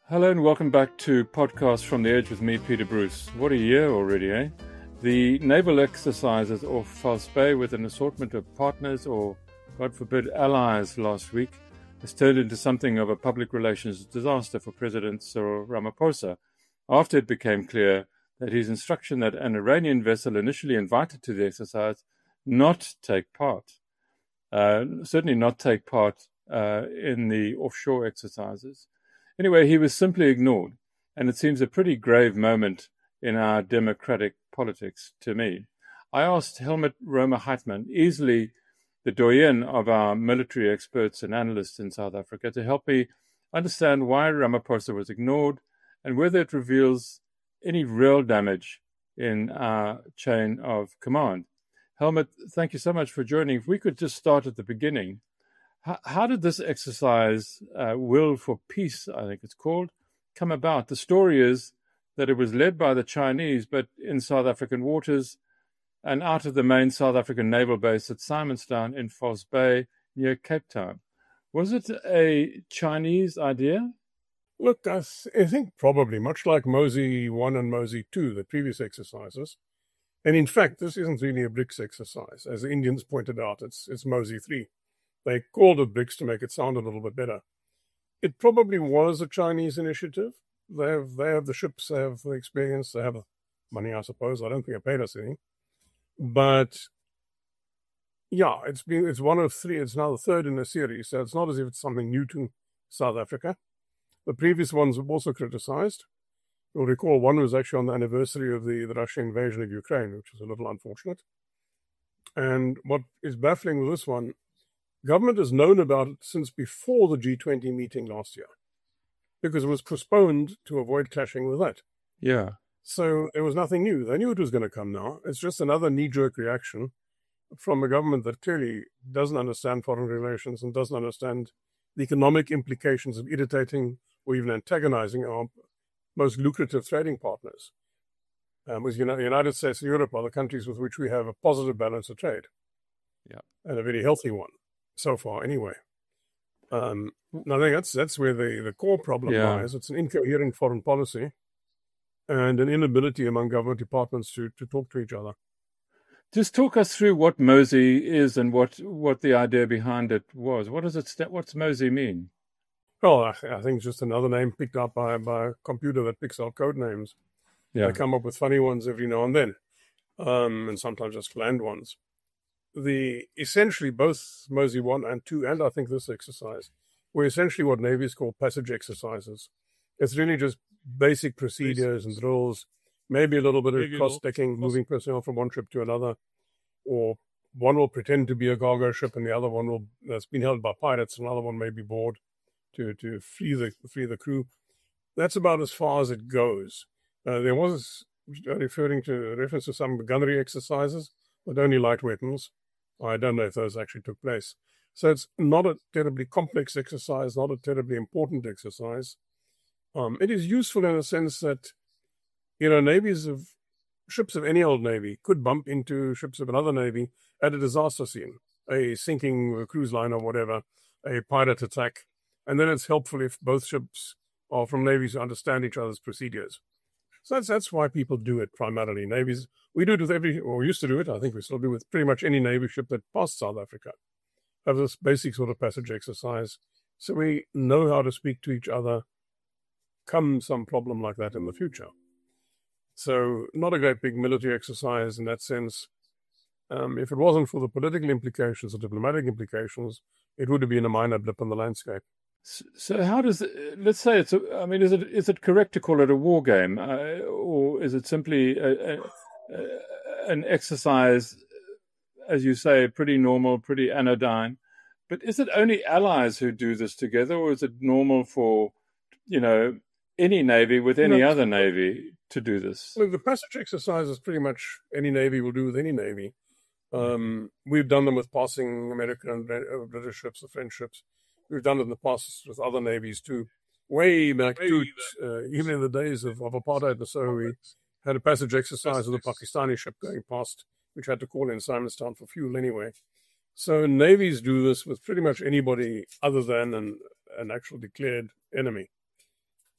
Hello and welcome back to Podcast from the Edge with me, Peter Bruce. What a year already, eh? The naval exercises off False Bay with an assortment of partners or, God forbid, allies last week has turned into something of a public relations disaster for President Cyril Ramaphosa after it became clear that his instruction that an Iranian vessel initially invited to the exercise not take part, certainly not take part in the offshore exercises. Anyway, he was simply ignored, and it seems a pretty grave moment in our democratic politics to me. I asked Helmut Romer-Heitmann, easily the doyen of our military experts and analysts in South Africa, to help me understand why Ramaphosa was ignored and whether it reveals any real damage in our chain of command. Helmut, thank you so much for joining. If we could just start at the beginning. How did this exercise, Will for Peace, I think it's called, come about? The story is that it was led by the Chinese, but in South African waters and out of the main South African naval base at Simonstown in False Bay near Cape Town. Was it a Chinese idea? Look, I think probably, much like Mosey 1 and Mosey 2, the previous exercises. And in fact, this isn't really a BRICS exercise. As the Indians pointed out, it's Mosey 3. They called it BRICS to make it sound a little bit better. It probably was a Chinese initiative. They have the ships, they have the experience, they have the money, I suppose. I don't think they paid us anything. But yeah, it's one of three. It's now the third in the series, so it's not as if it's something new to South Africa. The previous ones were also criticized. You'll recall one was actually on the anniversary of the Russian invasion of Ukraine, which was a little unfortunate. And what is baffling with this one, government has known about it since before the G20 meeting last year, because it was postponed to avoid clashing with that. Yeah. So there was nothing new. They knew it was going to come now. It's just another knee-jerk reaction from a government that clearly doesn't understand foreign relations and doesn't understand the economic implications of irritating or even antagonizing our most lucrative trading partners. With the United States and Europe are the countries with which we have a positive balance of trade. Yeah. And a very healthy one. So far, anyway. I think that's where the core problem lies. It's an incoherent foreign policy and an inability among government departments to talk to each other. Just talk us through what Mosey is and what the idea behind it was. What's Mosey mean? Well, I think it's just another name picked up by a computer that picks out code names. Yeah. They come up with funny ones every now and then, and sometimes just bland ones. Essentially both Mosey 1 and 2, and I think this exercise, were essentially what navies call passage exercises. It's really just basic procedures and drills, maybe a little bit of cross-decking, moving personnel from one ship to another, or one will pretend to be a cargo ship and the other one that's been held by pirates, another one may be board to free the crew. That's about as far as it goes. There was reference to some gunnery exercises, but only light weapons. I don't know if those actually took place. So it's not a terribly complex exercise, not a terribly important exercise. It is useful in a sense that, ships of any old navy could bump into ships of another navy at a disaster scene, a sinking cruise line or whatever, a pirate attack. And then it's helpful if both ships are from navies who understand each other's procedures. So that's why people do it primarily. Navies, we do it with used to do it, I think we still do with pretty much any Navy ship that passed South Africa. Have this basic sort of passage exercise. So we know how to speak to each other come some problem like that in the future. So not a great big military exercise in that sense. If it wasn't for the political implications or diplomatic implications, it would have been a minor blip in the landscape. So how does let's say is it correct to call it a war game, or is it simply an exercise, as you say, pretty normal, pretty anodyne? But is it only allies who do this together, or is it normal for any navy with any other navy to do this? Look, the passage exercise is pretty much any navy will do with any navy. We've done them with passing American and British ships, the French ships. We've done it in the past with other navies too. Way back, even in the days of apartheid and so, we had a passage exercise with a Pakistani ship going past, which had to call in Simonstown for fuel anyway. So navies do this with pretty much anybody other than an actual declared enemy.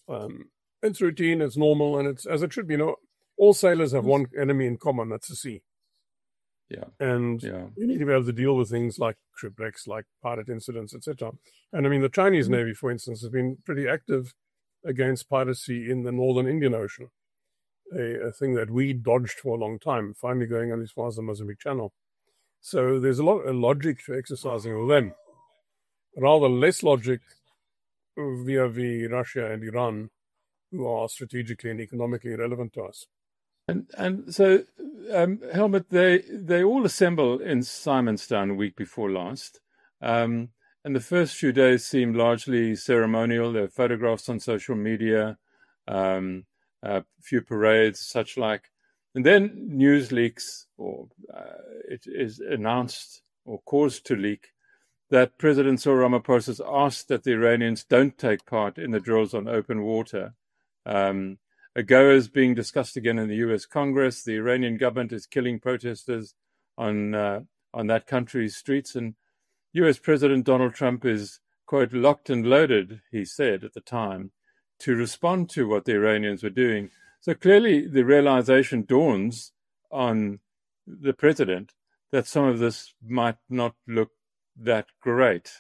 It's routine, it's normal, and it's as it should be. All sailors have one enemy in common, that's the sea. Yeah. And you need to be able to deal with things like shipwrecks, like pirate incidents, etc. And I mean, the Chinese Navy, for instance, has been pretty active against piracy in the northern Indian Ocean, a thing that we dodged for a long time, finally going on as far as the Mozambique Channel. So there's a lot of logic to exercising with them. Rather less logic via Russia and Iran, who are strategically and economically relevant to us. And so, Helmut, they all assemble in Simonstown a week before last. And the first few days seemed largely ceremonial. There were photographs on social media, a few parades, such like. And then news leaks, or it is announced or caused to leak, that President Cyril Ramaphosa has asked that the Iranians don't take part in the drills on open water. AGOA is being discussed again in the U.S. Congress. The Iranian government is killing protesters on that country's streets. And U.S. President Donald Trump is, quote, locked and loaded, he said at the time, to respond to what the Iranians were doing. So clearly the realization dawns on the president that some of this might not look that great.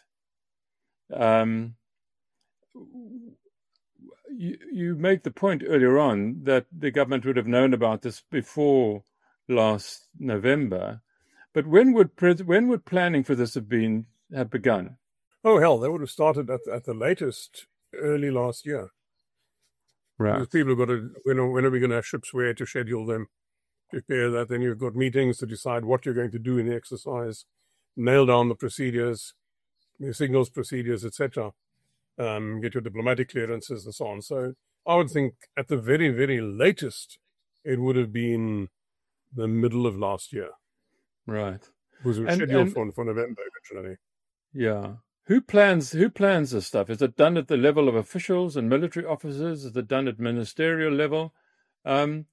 You make the point earlier on that the government would have known about this before last November, but when would planning for this have begun? Oh hell, they would have started at the latest early last year. Right. Because people have got to, when are we going to have ships, where to schedule them, prepare that. Then you've got meetings to decide what you're going to do in the exercise, nail down the procedures, the signals procedures, etc. Get your diplomatic clearances and so on. So I would think at the very, very latest, it would have been the middle of last year. Right. It was scheduled for November originally. Yeah. Who plans this stuff? Is it done at the level of officials and military officers? Is it done at ministerial level? On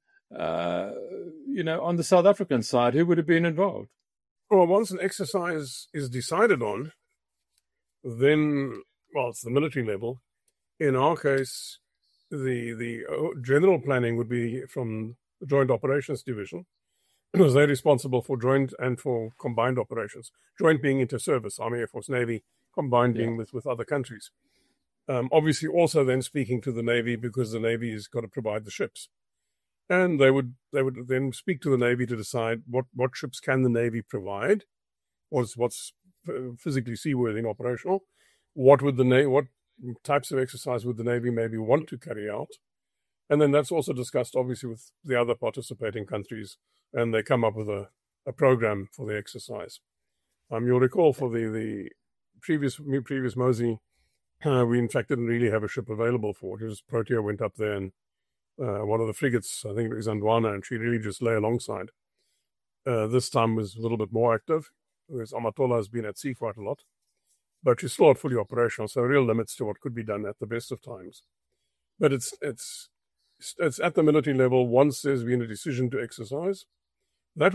the South African side, who would have been involved? Well, once an exercise is decided on, then, well, it's the military level. In our case, the general planning would be from the Joint Operations Division, because they're responsible for joint and for combined operations. Joint being inter-service, Army, Air Force, Navy, combined being with other countries. Obviously, also then speaking to the Navy, because the Navy has got to provide the ships. And they would then speak to the Navy to decide what ships can the Navy provide, what's physically seaworthy and operational, what types of exercise would the Navy maybe want to carry out, and then that's also discussed obviously with the other participating countries, and they come up with a program for the exercise. You'll recall for the previous Mosi, we in fact didn't really have a ship available for it. It was Protea went up there, and one of the frigates, I think it was Andwana, and she really just lay alongside. This time was a little bit more active, whereas Amatola has been at sea quite a lot, but she's still not fully operational, so real limits to what could be done at the best of times. But it's at the military level. Once there's been a decision to exercise, that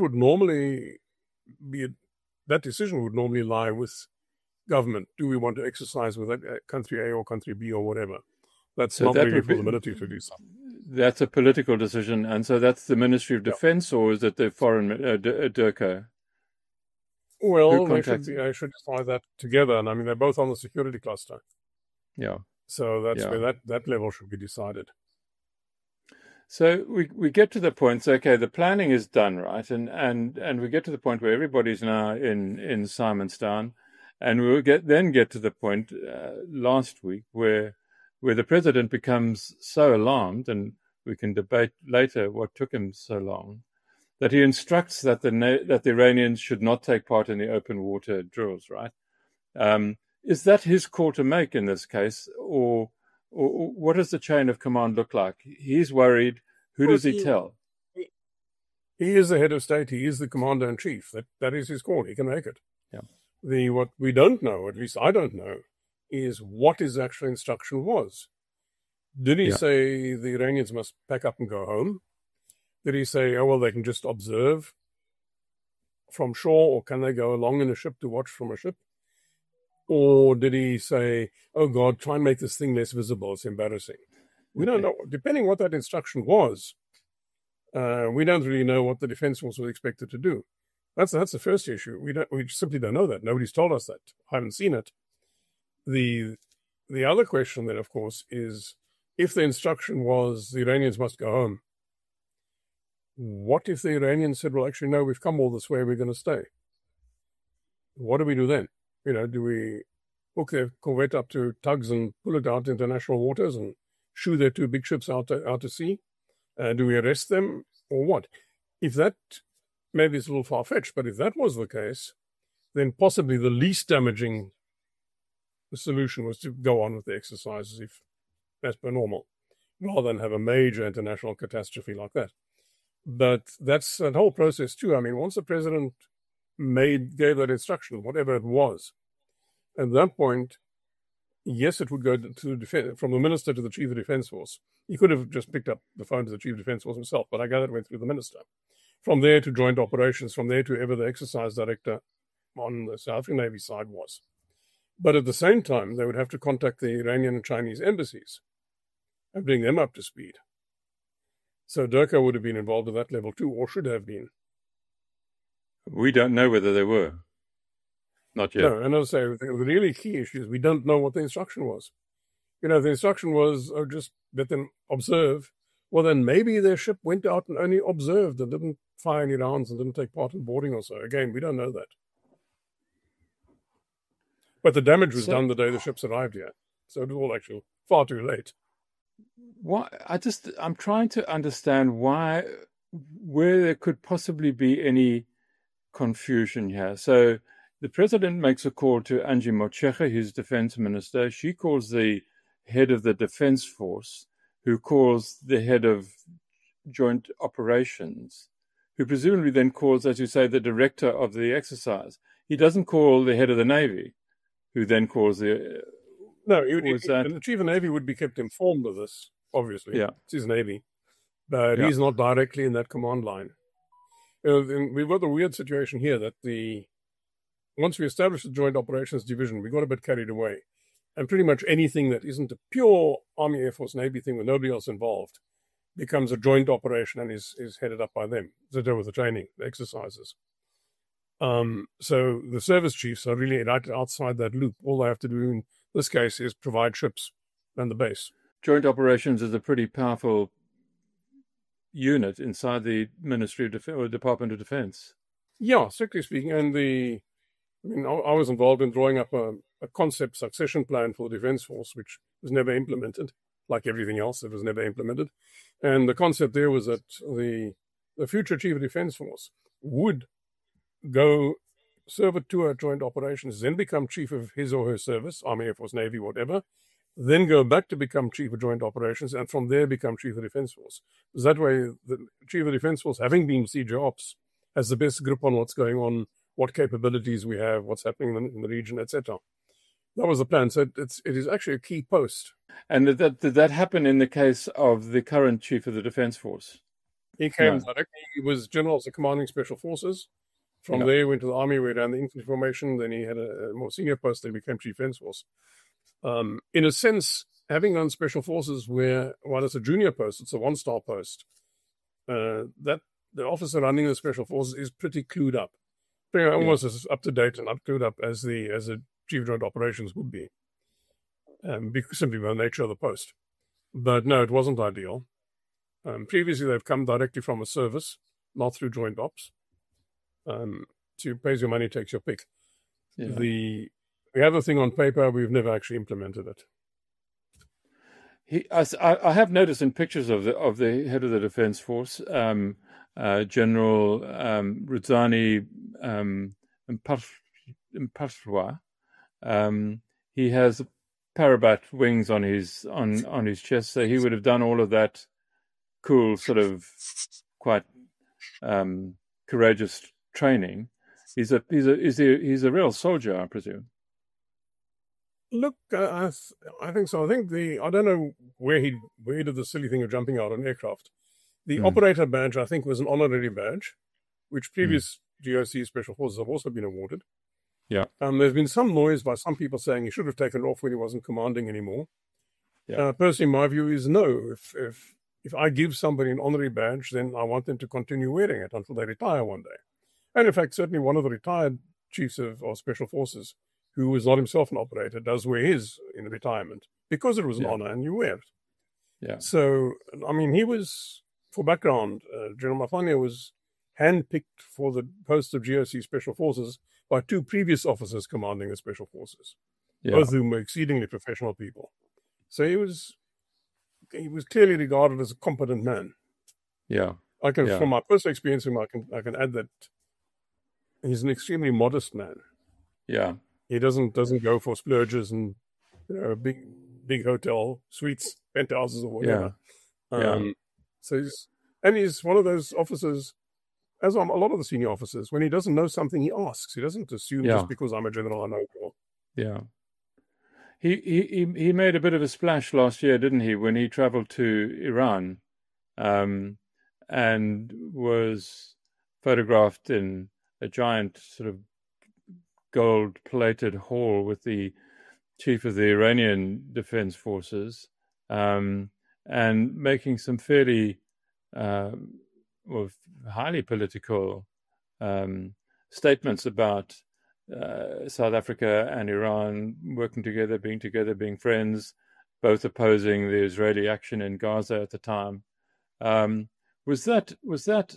decision would normally lie with government. Do we want to exercise with country A or country B or whatever? That's so not really for the military to do something. That's a political decision, and so that's the Ministry of Defense, or is it the Foreign DIRCO? Well, they should decide that together, and I mean they're both on the security cluster. Yeah. So that's where that level should be decided. So we get to the point. So, okay, the planning is done, right, and we get to the point where everybody's now in Simonstown, and we'll get to the point last week where the president becomes so alarmed, and we can debate later what took him so long, that he instructs that the Iranians should not take part in the open water drills, right? Is that his call to make in this case, or what does the chain of command look like? He's worried. Who does he tell? He is the head of state. He is the commander in chief. That is his call. He can make it. Yeah. What we don't know, at least I don't know, is what his actual instruction was. Did he say the Iranians must pack up and go home? Did he say, oh, well, they can just observe from shore, or can they go along in a ship to watch from a ship? Or did he say, oh, God, try and make this thing less visible, it's embarrassing? We don't know, depending what that instruction was, we don't really know what the Defence Force was expected to do. That's the first issue. We simply don't know that. Nobody's told us that. I haven't seen it. The other question then, of course, is if the instruction was the Iranians must go home, what if the Iranians said, well, actually, no, we've come all this way, we're going to stay? What do we do then? Do we hook their corvette up to tugs and pull it out into international waters and shoo their two big ships out to sea? Do we arrest them or what? If that, maybe it's a little far-fetched, but if that was the case, then possibly the least damaging solution was to go on with the exercises as per normal, rather than have a major international catastrophe like that. But that's that whole process too. I mean, once the president gave that instruction, whatever it was, at that point, yes, it would go from the minister to the chief of defense force. He could have just picked up the phone to the chief of defense force himself, but I gather it went through the minister. From there to joint operations, from there to whoever the exercise director on the South African Navy side was. But at the same time, they would have to contact the Iranian and Chinese embassies and bring them up to speed. So DERCO would have been involved at that level too, or should have been. We don't know whether they were. Not yet. No, and as I say, the really key issue is we don't know what the instruction was. The instruction was, just let them observe. Well, then maybe their ship went out and only observed and didn't fire any rounds and didn't take part in boarding or so. Again, we don't know that. But the damage was done the day the ships arrived here. So it was all actually far too late. I'm trying to understand where there could possibly be any confusion here. So the president makes a call to Angie Motshekga, his defense minister. She calls the head of the defense force, who calls the head of joint operations, who presumably then calls, as you say, the director of the exercise. He doesn't call the head of the Navy, who then calls the... No, the chief of Navy would be kept informed of this, obviously. Yeah. It's his Navy. But he's not directly in that command line. We've got the weird situation here that once we established the Joint Operations Division, we got a bit carried away. And pretty much anything that isn't a pure Army, Air Force, Navy thing with nobody else involved becomes a joint operation and is headed up by them to do with the training, the exercises. So the service chiefs are really right outside that loop. All they have to do in this case is provide ships and the base. Joint operations is a pretty powerful unit inside the Ministry of Defense or Department of Defense. Yeah, strictly speaking. And I was involved in drawing up a concept succession plan for the Defense Force, which was never implemented, like everything else that was never implemented. And the concept there was that the future Chief of Defense Force would go serve a tour at joint operations, then become chief of his or her service, Army, Air Force, Navy, whatever, then go back to become chief of joint operations, and from there become chief of Defense Force. Because that way, the chief of Defense Force, having been CJ Ops, has the best grip on what's going on, what capabilities we have, what's happening in the region, etc. That was the plan. So it is actually a key post. And did that happen in the case of the current chief of the Defense Force? He came directly. He was general of the commanding special forces. From there, he went to the Army, where he ran the infantry formation. Then he had a more senior post. Then became Chief Defense Force. In a sense, having run special forces, while it's a junior post, it's a one-star post. That the officer running the special forces is pretty clued up, almost as up to date and up clued up as a Chief of Joint Operations would be, simply by the nature of the post. But no, it wasn't ideal. Previously, they've come directly from a service, not through joint ops. To pays your money, takes your pick. Yeah. We have a thing on paper, we've never actually implemented it. I have noticed in pictures of the head of the Defense Force, General Ruzani Mpaswa, he has parabat wings on his chest, so he would have done all of that cool, sort of quite courageous training. He's a real soldier, I presume. Look, I think so. I don't know where he did the silly thing of jumping out on aircraft. The operator badge, I think, was an honorary badge, which previous GOC special forces have also been awarded. Yeah. There's been some noise by some people saying he should have taken it off when he wasn't commanding anymore. Personally, my view is no. If I give somebody an honorary badge, then I want them to continue wearing it until they retire one day. And in fact, certainly one of the retired chiefs of Special Forces, who was not himself an operator, does wear his in retirement because it was an honor and you wear it. Yeah. So, I mean, he was, for background, General Mafanya was handpicked for the post of GOC Special Forces by two previous officers commanding the Special Forces, both of whom were exceedingly professional people. So he was clearly regarded as a competent man. Yeah. From my personal experience, I can add that he's an extremely modest man. Yeah. He doesn't go for splurges and big hotel suites, penthouses or whatever. So he's one of those officers, as are a lot of the senior officers, when he doesn't know something, he asks. He doesn't assume just because I'm a general, I know it all. Yeah. He made a bit of a splash last year, didn't he, when he traveled to Iran and was photographed in a giant sort of gold-plated hall with the chief of the Iranian Defense Forces and making some fairly highly political statements about South Africa and Iran working together, being friends, both opposing the Israeli action in Gaza at the time. Was that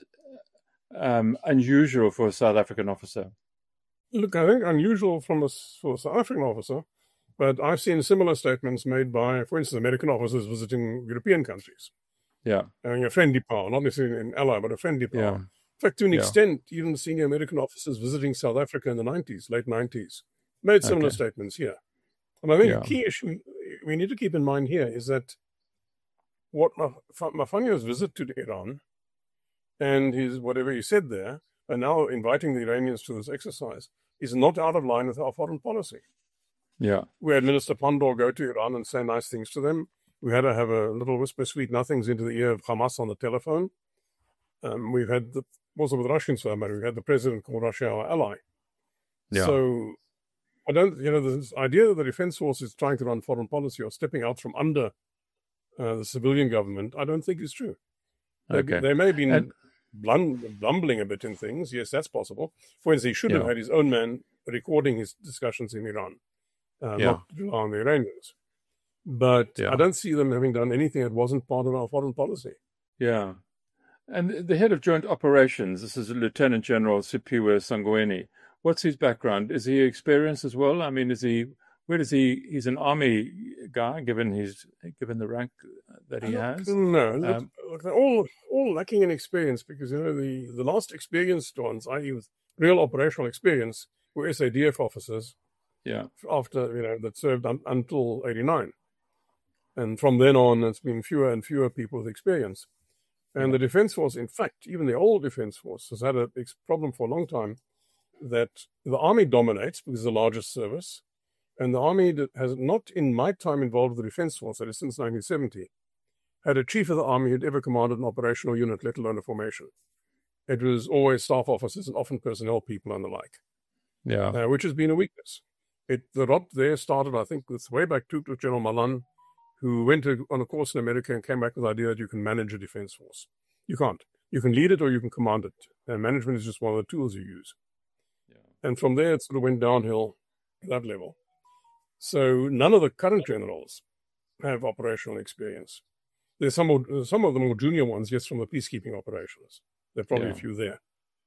unusual for a South African officer? Look, I think unusual for a South African officer, but I've seen similar statements made by, for instance, American officers visiting European countries. Yeah. A friendly power, not necessarily an ally, but a friendly power. Yeah. In fact, to an extent, even senior American officers visiting South Africa in the late 90s, made similar statements here. And I think a key issue we need to keep in mind here is that what Mafanya's visit to Iran and his whatever he said there, and now inviting the Iranians to this exercise, is not out of line with our foreign policy. Yeah. We had Minister Pandor go to Iran and say nice things to them. We had to have a little whisper sweet nothings into the ear of Hamas on the telephone. We've had also with Russians for that matter, we've had the president call Russia our ally. Yeah. So I don't, this idea that the Defense Force is trying to run foreign policy or stepping out from under the civilian government, I don't think is true. They may have been blumbling a bit in things. Yes, that's possible. For instance, he should have had his own man recording his discussions in Iran, not rely on the Iranians. But I don't see them having done anything that wasn't part of our foreign policy. Yeah. And the head of joint operations, this is Lieutenant General Siphiwe Sangweni. What's his background? Is he experienced as well? I mean, he's an army guy, given the rank that he has? No, all lacking in experience, because, the last experienced ones, i.e. with real operational experience, were SADF officers. Yeah. After, that served until 89. And from then on, it's been fewer and fewer people with experience. And the Defense Force, in fact, even the old Defense Force, has had a problem for a long time that the Army dominates because it's the largest service. And the Army has not, in my time involved with the Defense Force, that is since 1970, had a chief of the Army who'd ever commanded an operational unit, let alone a formation. It was always staff officers and often personnel people and the like. Yeah. Which has been a weakness. The rot there started, I think, way back to General Malan, who went on a course in America and came back with the idea that you can manage a defense force. You can't. You can lead it or you can command it. And management is just one of the tools you use. Yeah. And from there, it sort of went downhill at that level. So none of the current generals have operational experience. There's some of the more junior ones, yes, from the peacekeeping operations. There are probably a few there.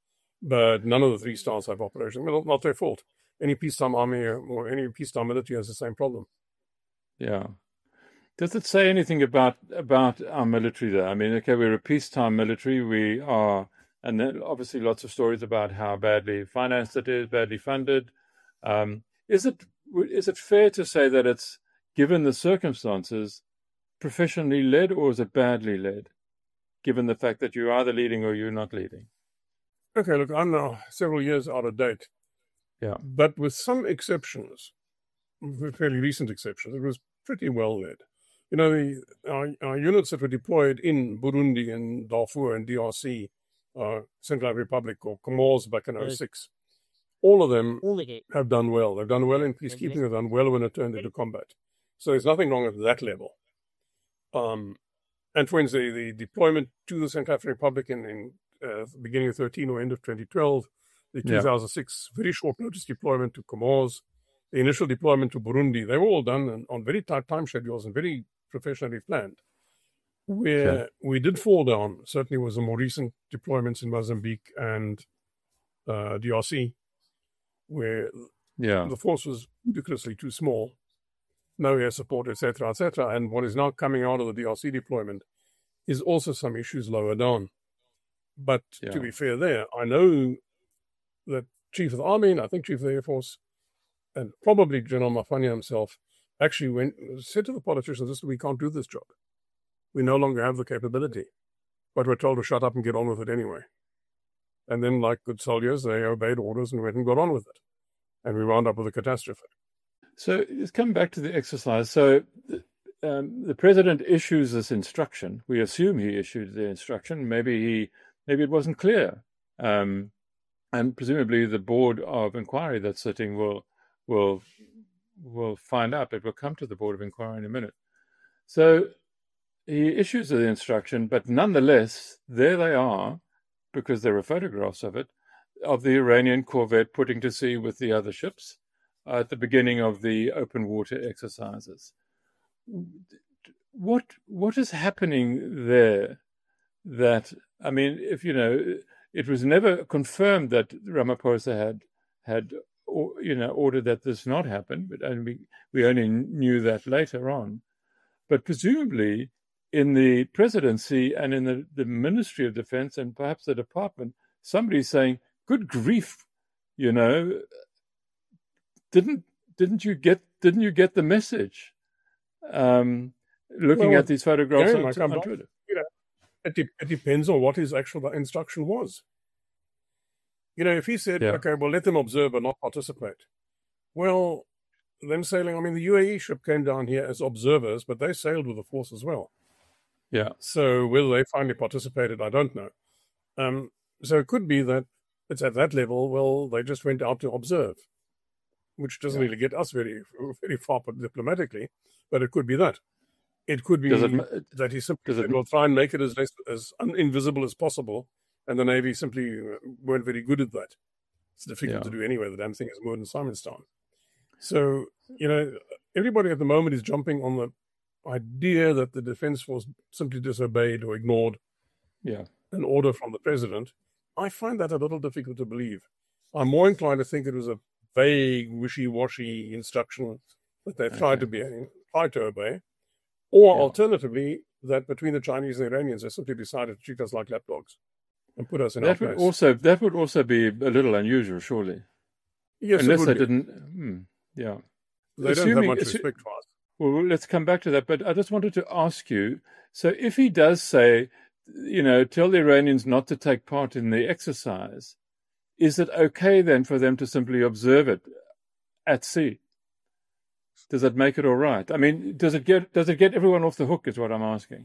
But none of the 3 stars have operations. Well, not their fault. Any peacetime army or any peacetime military has the same problem. Yeah. Does it say anything about our military there? I mean, okay, we're a peacetime military. We are, and then obviously lots of stories about how badly financed it is, badly funded. Is it fair to say that it's, given the circumstances, professionally led, or is it badly led, given the fact that you're either leading or you're not leading? Okay, look, I'm now several years out of date. Yeah. But with some exceptions, fairly recent exceptions, it was pretty well led. Our units that were deployed in Burundi and Darfur and DRC, Central Republic, or Comoros back in 2006, all of them have done well. They've done well in peacekeeping. They've done well when it turned into combat. So there's nothing wrong at that level. And for instance, the deployment to the Central African Republic in beginning of 13 or end of 2012, the 2006 very short notice deployment to Comoros, the initial deployment to Burundi, they were all done on very tight time schedules and very professionally planned. Where we did fall down certainly was the more recent deployments in Mozambique and DRC, where the force was ridiculously too small, no air support, etc., etc. And what is now coming out of the DRC deployment is also some issues lower down. But to be fair there, I know that Chief of the Army, and I think Chief of the Air Force, and probably General Mafanya himself, actually said to the politicians, listen, we can't do this job. We no longer have the capability. But we're told to shut up and get on with it anyway. And then, like good soldiers, they obeyed orders and went and got on with it. And we wound up with a catastrophe. So let's come back to the exercise. So the president issues this instruction. We assume he issued the instruction. Maybe it wasn't clear. And presumably the board of inquiry that's sitting will find out. It will come to the board of inquiry in a minute. So he issues the instruction, but nonetheless, there they are, because there are photographs of it, of the Iranian corvette putting to sea with the other ships at the beginning of the open water exercises. What is happening there? That, I mean, if it was never confirmed that Ramaphosa had ordered that this not happen, but we only knew that later on. But presumably, in the presidency and in the Ministry of Defense and perhaps the department, somebody's saying, "Good grief, didn't you get the message?" Looking at these photographs on Twitter. It depends on what his actual instruction was. If he said, okay, well, let them observe but not participate. Well, them sailing, I mean, the UAE ship came down here as observers, but they sailed with the force as well. Yeah. So whether they finally participated, I don't know. So it could be that it's at that level, well, they just went out to observe, which doesn't really get us very, very far diplomatically, but it could be that. It could be that he simply said, "We'll try and make it as invisible as possible," and the Navy simply weren't very good at that. It's difficult to do anyway. The damn thing is moored in Simonstown. So, everybody at the moment is jumping on the idea that the Defense Force simply disobeyed or ignored an order from the president. I find that a little difficult to believe. I'm more inclined to think it was a vague, wishy-washy instruction that they tried to obey. Or alternatively, that between the Chinese and the Iranians, they simply decided to treat us like lapdogs and put us in our place. That would also be a little unusual, surely. Yes, unless they didn't. They don't have much respect for us. Well, let's come back to that. But I just wanted to ask you, so if he does say, tell the Iranians not to take part in the exercise, is it okay then for them to simply observe it at sea? Does that make it all right? I mean, does it get everyone off the hook is what I'm asking.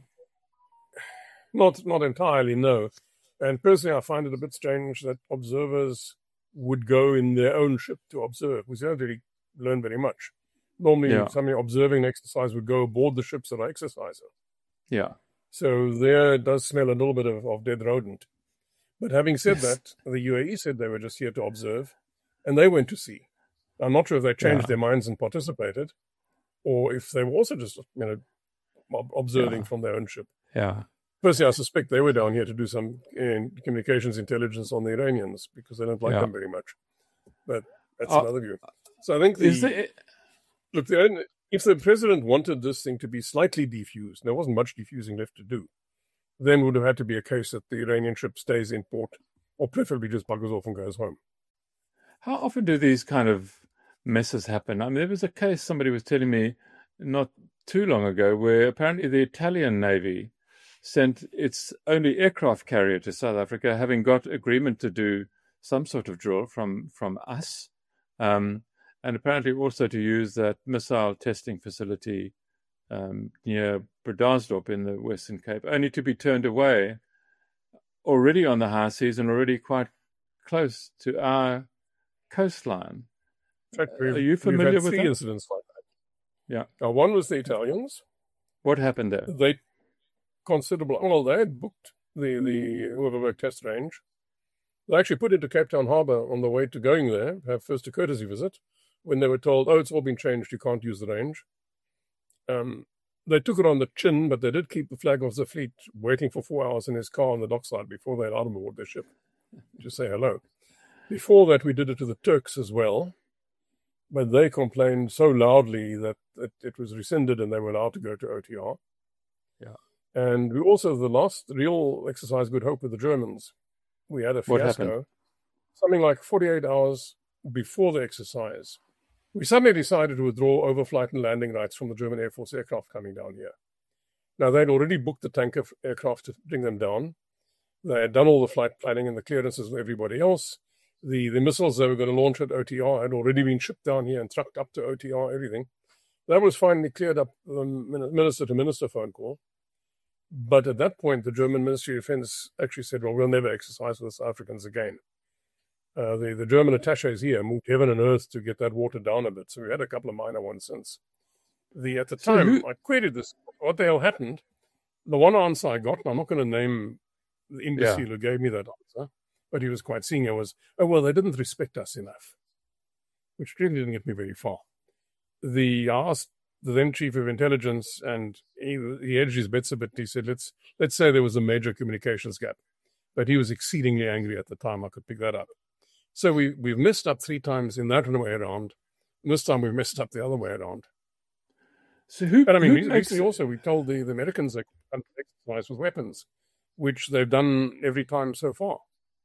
Not entirely, no. And personally, I find it a bit strange that observers would go in their own ship to observe. We don't really learn very much. Normally, somebody observing an exercise would go aboard the ships that are exercising. Yeah. So there it does smell a little bit of dead rodent. But having said that, the UAE said they were just here to observe, and they went to sea. I'm not sure if they changed their minds and participated, or if they were also just, observing from their own ship. Yeah. Personally, I suspect they were down here to do some communications intelligence on the Iranians because they don't like them very much. But that's another view. So I think if the president wanted this thing to be slightly defused, there wasn't much defusing left to do, then would have had to be a case that the Iranian ship stays in port, or preferably just buggers off and goes home. How often do these kind of messes happen? I mean, there was a case somebody was telling me not too long ago where apparently the Italian Navy sent its only aircraft carrier to South Africa, having got agreement to do some sort of drill from us, and apparently also to use that missile testing facility near Bredasdorp in the Western Cape, only to be turned away already on the high seas and already quite close to our coastline. In fact, are you familiar with three that? incidents like that? Yeah. One was the Italians, What happened there? They had booked the Overberg test range. They actually put into Cape Town Harbour on the way to going there, have first a courtesy visit, when they were told, it's all been changed, you can't use the range. They took it on the chin, but they did keep the flag of the fleet waiting for 4 hours in his car on the dockside before they allowed him aboard their ship to say hello. Before that, we did it to the Turks as well, but they complained so loudly that it was rescinded and they were allowed to go to OTR. Yeah. And we also, the last real exercise Good Hope with the Germans, we had a fiasco. Something like 48 hours before the exercise, we suddenly decided to withdraw overflight and landing rights from the German Air Force aircraft coming down here. Now, they'd already booked the tanker aircraft to bring them down. They had done all the flight planning and the clearances with everybody else. The missiles they were going to launch at OTR had already been shipped down here and trucked up to OTR, everything. That was finally cleared up, the minister-to-minister phone call. But at that point, the German Ministry of Defense actually said, we'll never exercise with the South Africans again. The German attaches here moved heaven and earth to get that watered down a bit. So we had a couple of minor ones since. At the time, I queried this, what the hell happened? The one answer I got, and I'm not going to name the imbecile who gave me that answer, but he was quite senior, was, they didn't respect us enough, which really didn't get me very far. I asked the then chief of intelligence, and he hedged his bets a bit. He said, let's say there was a major communications gap, but he was exceedingly angry at the time. I could pick that up. So we've messed up 3 times in that way around. And this time we've messed up the other way around. So recently also we told the Americans they could exercise with weapons, which they've done every time so far.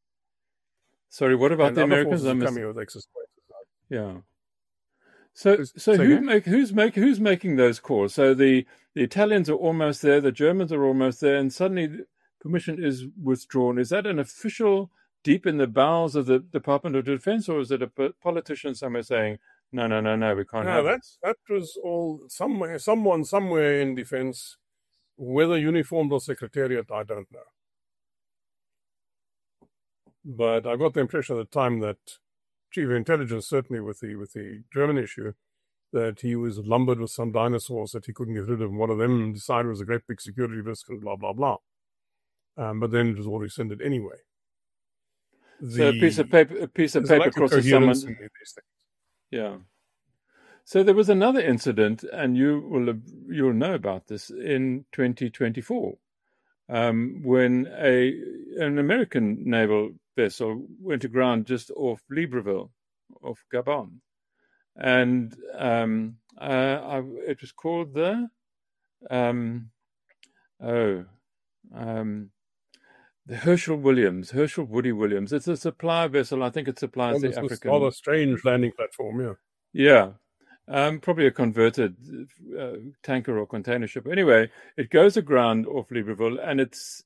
Sorry, what about the Americans? Coming with exercises. Yeah. So who's making those calls? So the Italians are almost there, the Germans are almost there, and suddenly permission is withdrawn. Is that an official, deep in the bowels of the Department of Defense, or is it a politician somewhere saying, no, we can't have it? That was all someone somewhere in defense, whether uniformed or secretariat, I don't know. But I got the impression at the time that Chief of Intelligence, certainly with the German issue, that he was lumbered with some dinosaurs that he couldn't get rid of. And one of them decided it was a great big security risk and blah, blah, blah. But then it was all rescinded anyway. So a piece of paper crosses someone. Yeah. So there was another incident, and you'll know about this, in 2024, when an American naval vessel went aground just off Libreville, off Gabon, and it was called the Herschel Woody Williams. It's a supply vessel. I think it supplies the African. Rather strange landing platform, yeah. Yeah. Probably a converted tanker or container ship. Anyway, it goes aground off Libreville, and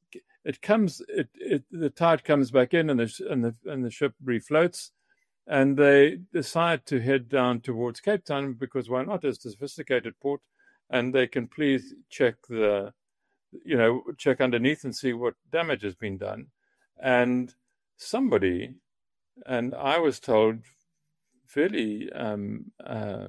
the tide comes back in, and the ship refloats, and they decide to head down towards Cape Town because why not? It's a sophisticated port, and they can please check check underneath and see what damage has been done. And somebody, and I was told fairly, I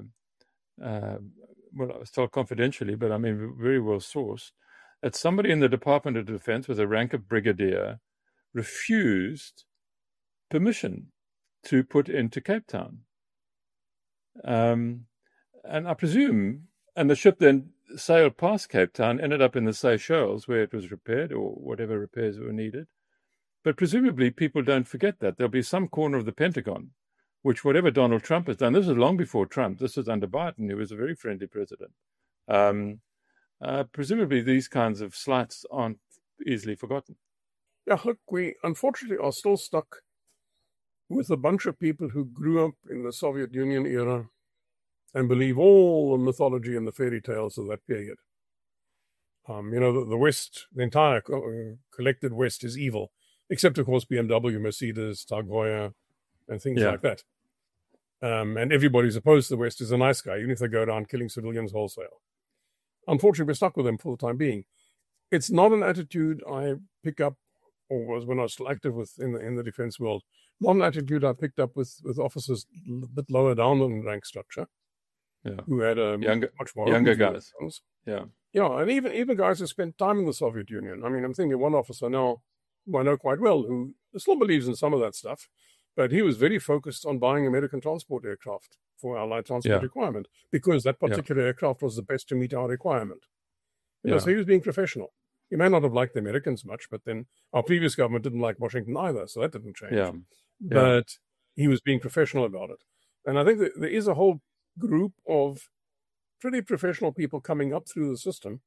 was told confidentially, but I mean very well sourced, that somebody in the Department of Defense with a rank of brigadier refused permission to put into Cape Town. And I presume, and the ship then sailed past Cape Town, ended up in the Seychelles where it was repaired or whatever repairs were needed. But presumably people don't forget that. There'll be some corner of the Pentagon, which whatever Donald Trump has done, this was long before Trump, this was under Biden, who was a very friendly president. Presumably these kinds of slights aren't easily forgotten. Yeah, look, we unfortunately are still stuck with a bunch of people who grew up in the Soviet Union era and believe all the mythology and the fairy tales of that period. The West, the entire collected West is evil, except, of course, BMW, Mercedes, Tag Heuer, and things like that. And everybody's opposed to the West is a nice guy, even if they go around killing civilians wholesale. Unfortunately, we're stuck with them for the time being. It's not an attitude I pick up, or was when I was still active in the defense world, not an attitude I picked up with officers a bit lower down in rank structure, who had much more younger guys. Yeah, and even guys who spent time in the Soviet Union. I mean, I'm thinking one officer now who I know quite well who still believes in some of that stuff, but he was very focused on buying American transport aircraft for our light transport requirement because that particular aircraft was the best to meet our requirement. So he was being professional. He may not have liked the Americans much, but then our previous government didn't like Washington either, so that didn't change. But he was being professional about it. And I think that there is a whole group of pretty professional people coming up through the system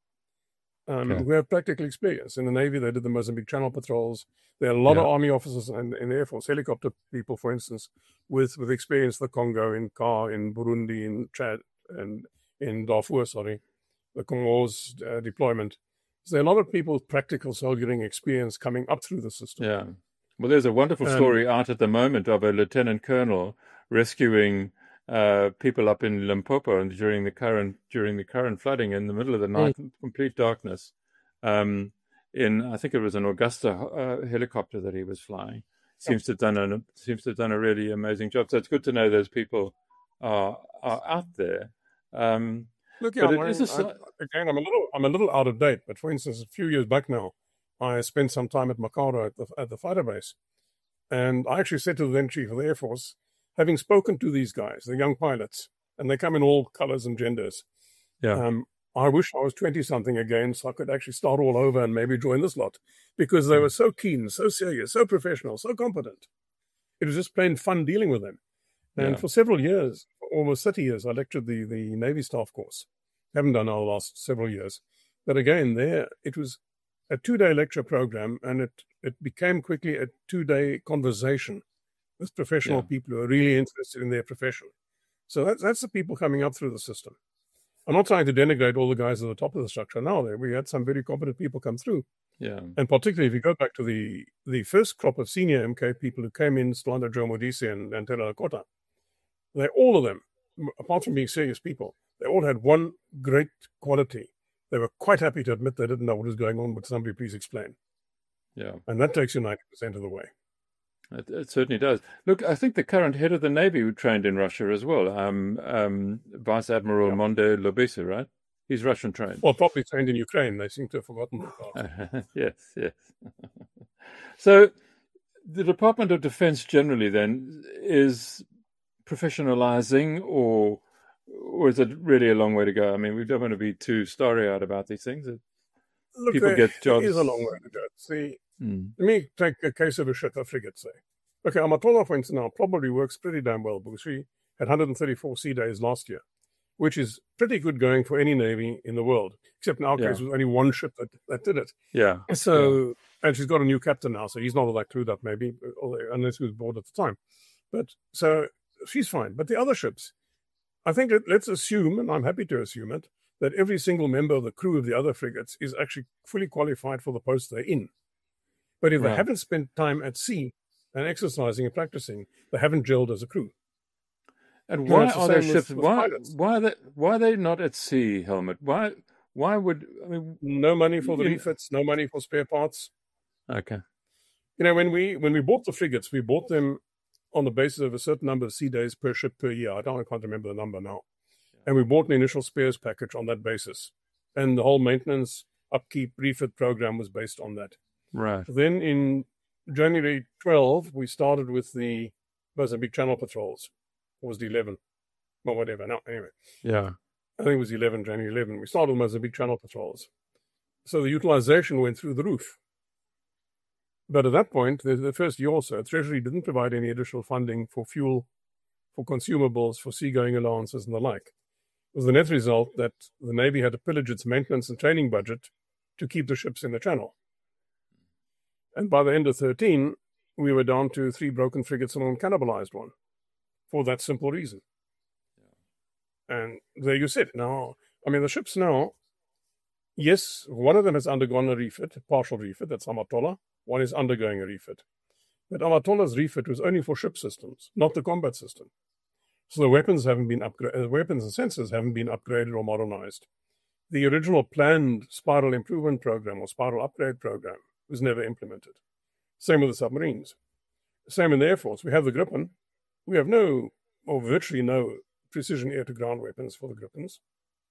who have practical experience. In the Navy, they did the Mozambique Channel patrols. There are a lot of Army officers and in the Air Force, helicopter people, for instance, with experience in the Congo, in CAR, in Burundi, in Chad, and in Darfur, the Congos deployment. So there are a lot of people with practical soldiering experience coming up through the system. Yeah. Well, there's a wonderful story out at the moment of a lieutenant colonel rescuing people up in Limpopo and during the current flooding in the middle of the night, complete darkness. I think it was an Augusta helicopter that he was flying. Seems to have done a really amazing job. So it's good to know those people are out there. Look, again, I'm a little out of date, but for instance, a few years back now, I spent some time at Makaro at the fighter base, and I actually said to the then chief of the Air Force, having spoken to these guys, the young pilots, and they come in all colors and genders. I wish I was 20-something again, so I could actually start all over and maybe join this lot, because they were so keen, so serious, so professional, so competent. It was just plain fun dealing with them. And for several years, almost 30 years, I lectured the Navy staff course. Haven't done our last several years. But again, it was a 2-day lecture program, and it became quickly a 2-day conversation with professional people who are really interested in their profession. So that's the people coming up through the system. I'm not trying to denigrate all the guys at the top of the structure now. We had some very competent people come through. Yeah. And particularly if you go back to the first crop of senior MK people who came in, Stlanda Joe Modise and Tela Lakota, all of them, apart from being serious people, they all had one great quality. They were quite happy to admit they didn't know what was going on. Would somebody please explain? Yeah. And that takes you 90% of the way. It certainly does. Look, I think the current head of the Navy who trained in Russia as well, Vice Admiral Monde Lobisa, right? He's Russian trained. Well, probably trained in Ukraine. They seem to have forgotten that. Yes. So the Department of Defense generally then is professionalizing, or is it really a long way to go? I mean, we don't want to be too starry-eyed about these things. Look, people get jobs. It is a long way to go. See, let me take a case of a ship, a frigate, say. Okay, Amatola, for instance, now probably works pretty damn well because we had 134 sea days last year, which is pretty good going for any Navy in the world, except in our case, it was only one ship that did it. Yeah. So, and she's got a new captain now, so he's not all that clued up, maybe, unless he was bored at the time. But so she's fine. But the other ships, I think let's assume, and I'm happy to assume it, that every single member of the crew of the other frigates is actually fully qualified for the post they're in. But if they haven't spent time at sea and exercising and practicing, they haven't gelled as a crew. And why are those ships? Why are they not at sea, Helmut? Why would no money for the refits, no money for spare parts? Okay. When we bought the frigates, we bought them on the basis of a certain number of sea days per ship per year. I can't remember the number now. And we bought an initial spares package on that basis. And the whole maintenance, upkeep, refit program was based on that. Right. Then in January 12, we started with the Mozambique Channel patrols. Or was it 11? Well, whatever. No, anyway. Yeah. I think it was January 11. We started with Mozambique Channel patrols. So the utilization went through the roof. But at that point, the first year or so, Treasury didn't provide any additional funding for fuel, for consumables, for seagoing allowances and the like. It was the net result that the Navy had to pillage its maintenance and training budget to keep the ships in the channel. And by the end of 13, we were down to 3 broken frigates and one cannibalized one, for that simple reason. And there you sit. Now, the ships now, yes, one of them has undergone a refit, a partial refit, that's Amatola. One is undergoing a refit. But Amatola's refit was only for ship systems, not the combat system. So the weapons haven't been upgraded, weapons and sensors haven't been upgraded or modernized. The original planned spiral improvement program or spiral upgrade program was never implemented. Same with the submarines. Same in the Air Force. We have the Gripen. We have virtually no precision air-to-ground weapons for the Gripens.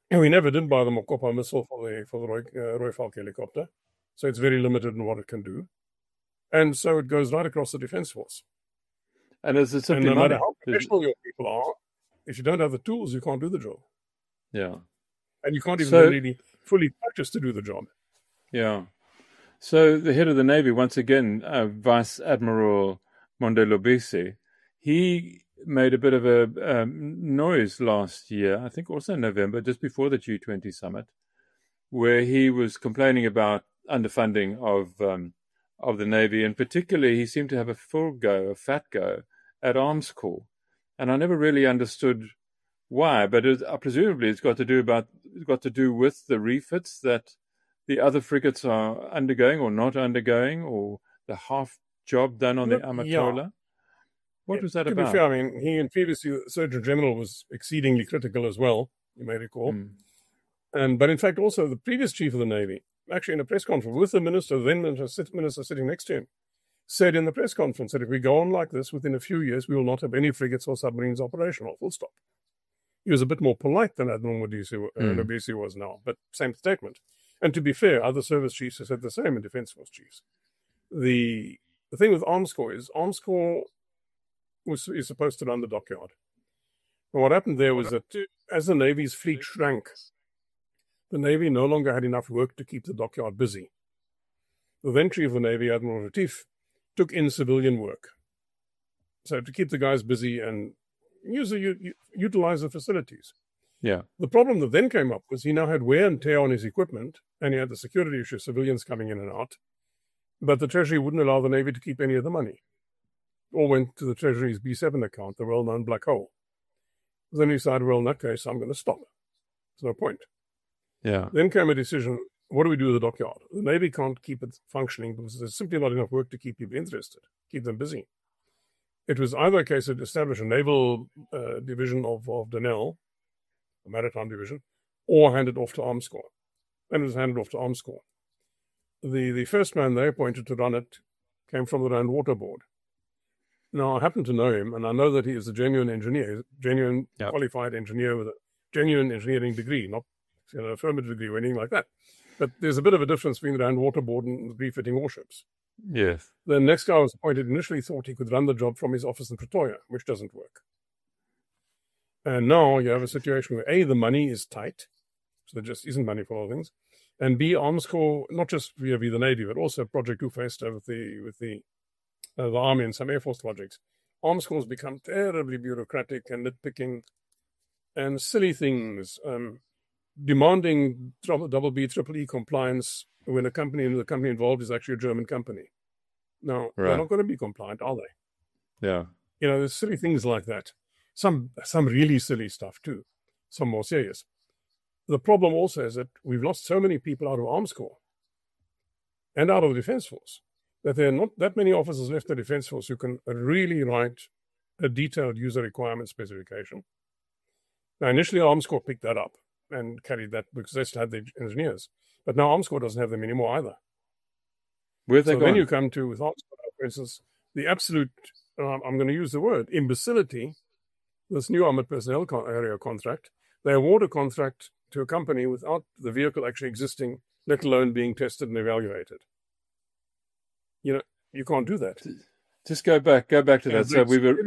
And we never did buy the Mokoppa missile for the Roy Falk helicopter. So it's very limited in what it can do. And so it goes right across the Defence Force. And is it simply no money? matter how professional your people are, if you don't have the tools, you can't do the job. Yeah. And you can't even really fully practice to do the job. Yeah. So the head of the Navy, once again, Vice Admiral Mondolobisi, he made a bit of a noise last year, I think also in November, just before the G20 summit, where he was complaining about underfunding of the Navy, and particularly he seemed to have a fat go at Arms Corps, and I never really understood why. But presumably it's got to do with the refits that the other frigates are undergoing or not undergoing, or the half job done on the Amatola. Yeah. What was that about? To be fair, I mean, he and previously the Surgeon General was exceedingly critical as well, you may recall. But in fact, also the previous Chief of the Navy, actually in a press conference with the Minister, then Minister sitting next to him, said in the press conference that if we go on like this, within a few years, we will not have any frigates or submarines operational, full stop. He was a bit more polite than Admiral Lobisi was now, but same statement. And to be fair, other service chiefs have said the same, and Defence Force chiefs. The thing with Arms Corps is Arms Corps is supposed to run the dockyard. And what happened there was that as the Navy's fleet shrank, the Navy no longer had enough work to keep the dockyard busy. The then Chief of the Navy, Admiral Retief, took in civilian work. So to keep the guys busy and utilize the facilities. Yeah. The problem that then came up was he now had wear and tear on his equipment, and he had the security issue, civilians coming in and out. But the Treasury wouldn't allow the Navy to keep any of the money. All went to the Treasury's B7 account, the well-known black hole. Then he decided, well, in that case, I'm going to stop. There's no point. Yeah. Then came a decision, what do we do with the dockyard? The Navy can't keep it functioning because there's simply not enough work to keep people interested, keep them busy. It was either a case of establish a naval division of Denel, a maritime division, or hand it off to Arms Corps. And it was handed off to Arms Corps. The first man they appointed to run it came from the Rand Water Board. Now, I happen to know him, and I know that he is a genuine engineer, qualified engineer with a genuine engineering degree, not an affirmative degree or anything like that. But there's a bit of a difference between the Rand Water Board and refitting warships. Yes. The next guy was appointed initially thought he could run the job from his office in Pretoria, which doesn't work. And now you have a situation where A, the money is tight, so there just isn't money for all things, and B, Arms Corps, not just via the Navy, but also Project Ufesta with the Army and some Air Force projects. Arms Corps has become terribly bureaucratic and nitpicking and silly things, demanding double B, triple E compliance when the company involved is actually a German company. Now, They're not going to be compliant, are they? Yeah. There's silly things like that. Some really silly stuff too, some more serious. The problem also is that we've lost so many people out of Arms Corps and out of the Defence Force that there are not that many officers left in the Defence Force who can really write a detailed user requirement specification. Now, initially, Arms Corps picked that up and carried that because they still had the engineers. But now Arms Corps doesn't have them anymore either. Where they so then you come to, with Arms Corps, for instance, the absolute, I'm going to use the word, imbecility, this new armored personnel area contract. They award a contract to a company without the vehicle actually existing, let alone being tested and evaluated. You can't do that. Just go back to that. So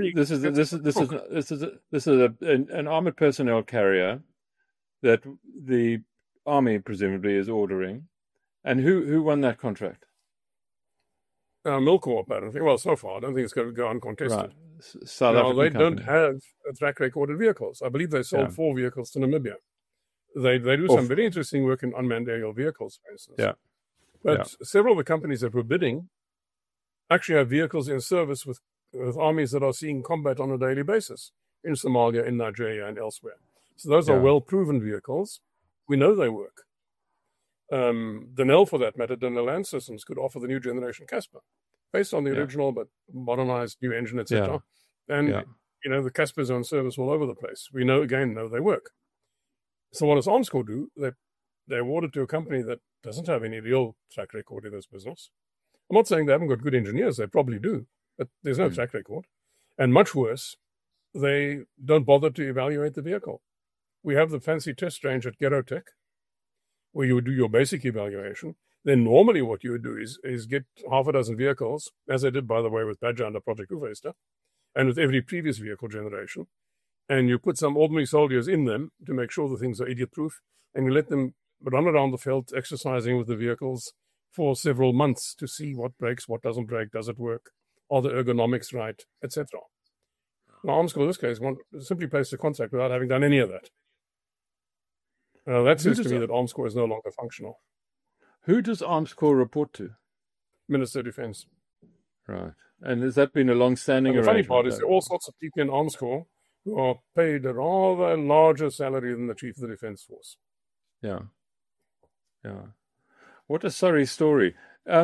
this is an armored personnel carrier that the Army presumably is ordering, and who won that contract? Milcorp, apparently. Well, so far, I don't think it's going to go uncontested. Right. South African they company. Don't have a track record of vehicles. I believe they sold 4 vehicles to Namibia. They do some very interesting work in unmanned aerial vehicles, for instance. Yeah. But several of the companies that were bidding actually have vehicles in service with armies that are seeing combat on a daily basis in Somalia, in Nigeria, and elsewhere. So those are well-proven vehicles. We know they work. Denel, for that matter, Denel Land Systems could offer the new generation Casper based on the original but modernized new engine, etc. And, the Caspers are in service all over the place. We know they work. So what does Arms Corps do? They award it to a company that doesn't have any real track record in this business. I'm not saying they haven't got good engineers. They probably do, but there's no track record. And much worse, they don't bother to evaluate the vehicle. we have the fancy test range at Gerotech, where you would do your basic evaluation. Then normally what you would do is get half a dozen vehicles, as I did, by the way, with Badger under Project Uvesta, and with every previous vehicle generation, and you put some ordinary soldiers in them to make sure the things are idiot-proof, and you let them run around the field exercising with the vehicles for several months to see what breaks, what doesn't break, does it work, are the ergonomics right, etc. Now, Armscor in this case simply placed a contract without having done any of that. That says to me that Armscor is no longer functional. Who does Armscor report to? Minister of Defence. Right. And has that been a long-standing arrangement? The funny part is there are all sorts of people in Armscor who are paid a rather larger salary than the Chief of the Defence Force. Yeah. Yeah. What a sorry story.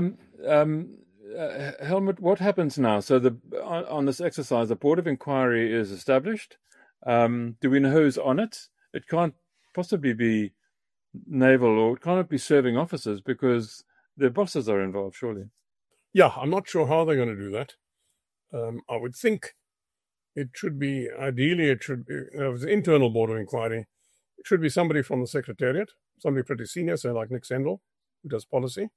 Helmut, what happens now? So on this exercise, the Board of Inquiry is established. Do we know who's on it? It can't possibly be naval, or it can't be serving officers because their bosses are involved, surely. Yeah, I'm not sure how they're going to do that. I would think it should be, ideally, it was an internal Board of Inquiry. It should be somebody from the Secretariat, somebody pretty senior, say like Nick Sendell, who does policy.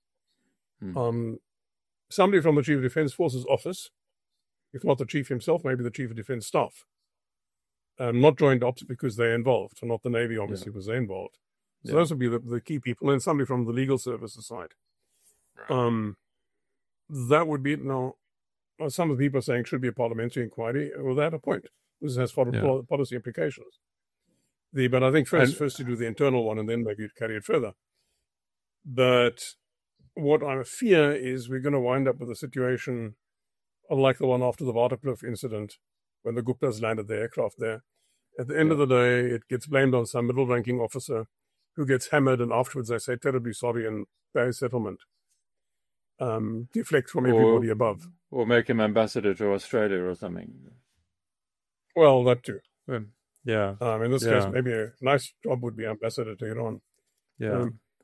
Somebody from the Chief of Defence Forces office, if not the Chief himself, maybe the Chief of Defence Staff. Not Joint Ops because they're involved, and not the Navy, obviously, because they're involved. So those would be the key people, and somebody from the legal services side. Right. That would be, now, some of the people are saying it should be a parliamentary inquiry. Well, they have a point. This has policy implications. But I think first you do the internal one, and then maybe you'd carry it further. But what I fear is we're going to wind up with a situation unlike the one after the Waterkloof incident, when the Guptas landed their aircraft there. At the end of the day, it gets blamed on some middle-ranking officer who gets hammered, and afterwards they say terribly sorry and pay a settlement. Deflect from everybody above. Or make him ambassador to Australia or something. Well, that too. Yeah. In this case, maybe a nice job would be ambassador to Iran. Yeah.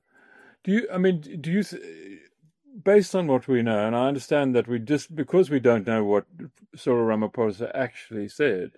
Based on what we know, and I understand that because we don't know what Cyril Ramaphosa actually said,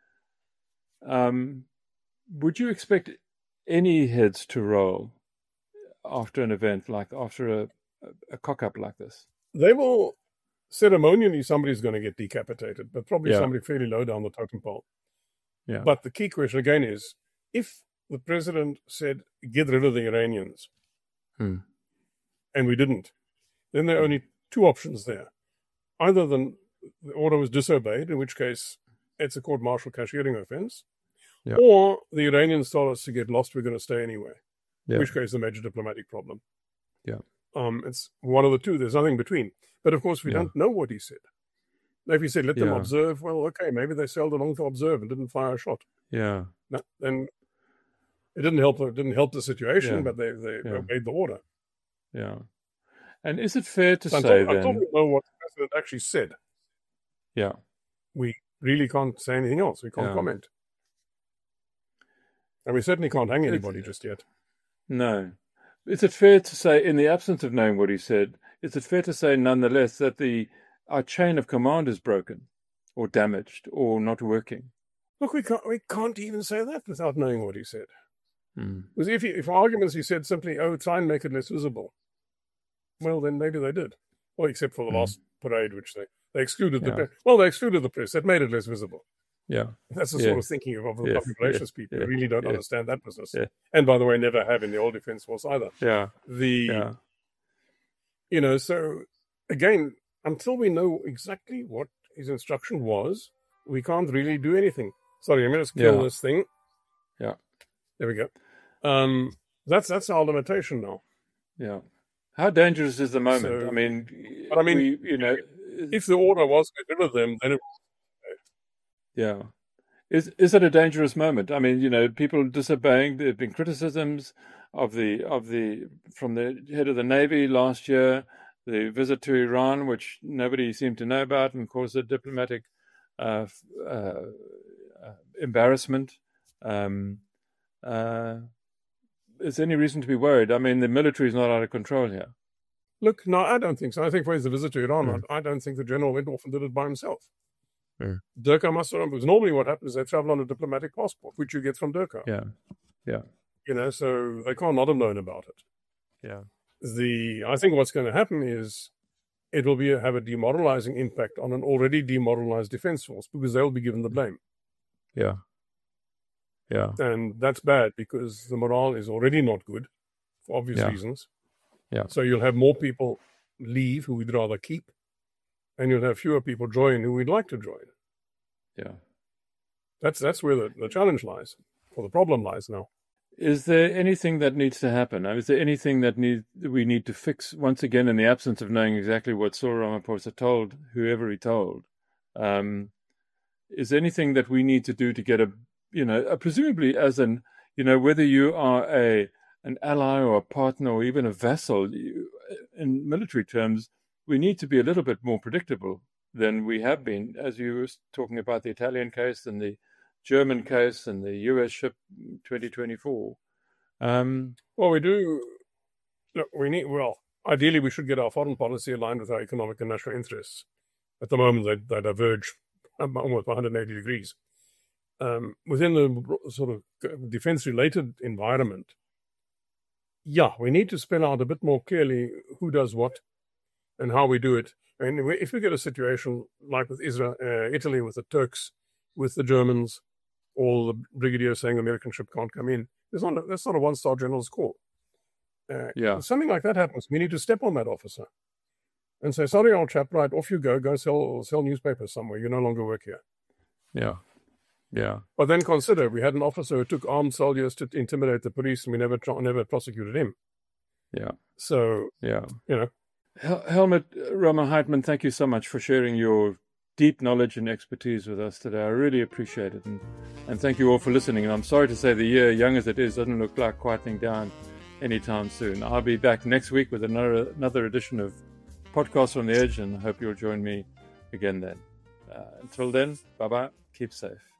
would you expect any heads to roll after an event, like after a cock-up like this? They will, ceremonially, somebody's going to get decapitated, but probably somebody fairly low down the totem pole. Yeah. But the key question again is, if the president said, get rid of the Iranians, and we didn't, then there are only two options there. Either the order was disobeyed, in which case it's a court-martial cashiering offense, or the Iranians told us to get lost, we're going to stay anyway, in which case a major diplomatic problem. Yeah. It's one of the two. There's nothing between. But of course, we don't know what he said. Now, if he said, let them observe, well, okay, maybe they sailed along to observe and didn't fire a shot. Yeah. No, then it didn't help the situation, but they obeyed the order. Yeah. And is it fair to say then... Until we know what the president actually said, we really can't say anything else. We can't comment. And we certainly can't hang anybody just yet. No. Is it fair to say, in the absence of knowing what he said, is it fair to say nonetheless that our chain of command is broken or damaged or not working? Look, we can't even say that without knowing what he said. Because if arguments he said simply, try and make it less visible, well, then maybe they did. Well, except for the last parade, which they excluded the press. Well, they excluded the press. That made it less visible. Yeah. That's the sort of thinking of the public relations people who really don't understand that business. Yeah. And by the way, never have in the old Defence Force either. Yeah. So again, until we know exactly what his instruction was, we can't really do anything. Sorry, I'm going to kill this thing. Yeah. There we go. That's our limitation now. Yeah. How dangerous is the moment? So, if the order was to get rid of them, then it. Yeah. Is it a dangerous moment? People disobeying. There have been criticisms from the head of the Navy last year, the visit to Iran, which nobody seemed to know about, and caused a diplomatic embarrassment. Is there any reason to be worried? The military is not out of control here. Look, no, I don't think so. I think for the visit to Iran, I don't think the general went off and did it by himself. Durka must have, because normally what happens is they travel on a diplomatic passport, which you get from Durka. Yeah. So they can't not have known about it. Yeah. I think what's going to happen is it will have a demoralizing impact on an already demoralized defense force because they'll be given the blame. Yeah. And that's bad because the morale is already not good for obvious reasons. Yeah. So you'll have more people leave who we'd rather keep, and you'll have fewer people join who we'd like to join. Yeah. That's where the challenge lies, or the problem lies now. Is there anything that needs to happen? Is there anything that we need to fix, once again, in the absence of knowing exactly what Cyril Ramaphosa told whoever he told? Is there anything that we need to do to get presumably as whether you are an ally or a partner or even a vassal, in military terms, we need to be a little bit more predictable than we have been, as you were talking about the Italian case and the German case and the US ship 2024. Well, we do. Look, ideally, we should get our foreign policy aligned with our economic and national interests. At the moment, they diverge almost 180 degrees. Within the sort of defense-related environment, we need to spell out a bit more clearly who does what and how we do it. And if we get a situation like with Israel, Italy, with the Turks, with the Germans, all the brigadiers saying the American ship can't come in, that's not a one-star general's call. If something like that happens, we need to step on that officer and say, sorry, old chap, right, off you go sell newspapers somewhere. You no longer work here. Yeah. But then consider, we had an officer who took armed soldiers to intimidate the police, and we never prosecuted him. Yeah. So, Helmut Rama-Heitman, thank you so much for sharing your deep knowledge and expertise with us today. I really appreciate it. And thank you all for listening. And I'm sorry to say the year, young as it is, doesn't look like quietening down anytime soon. I'll be back next week with another edition of Podcast on the Edge, and I hope you'll join me again then. Until then, bye-bye. Keep safe.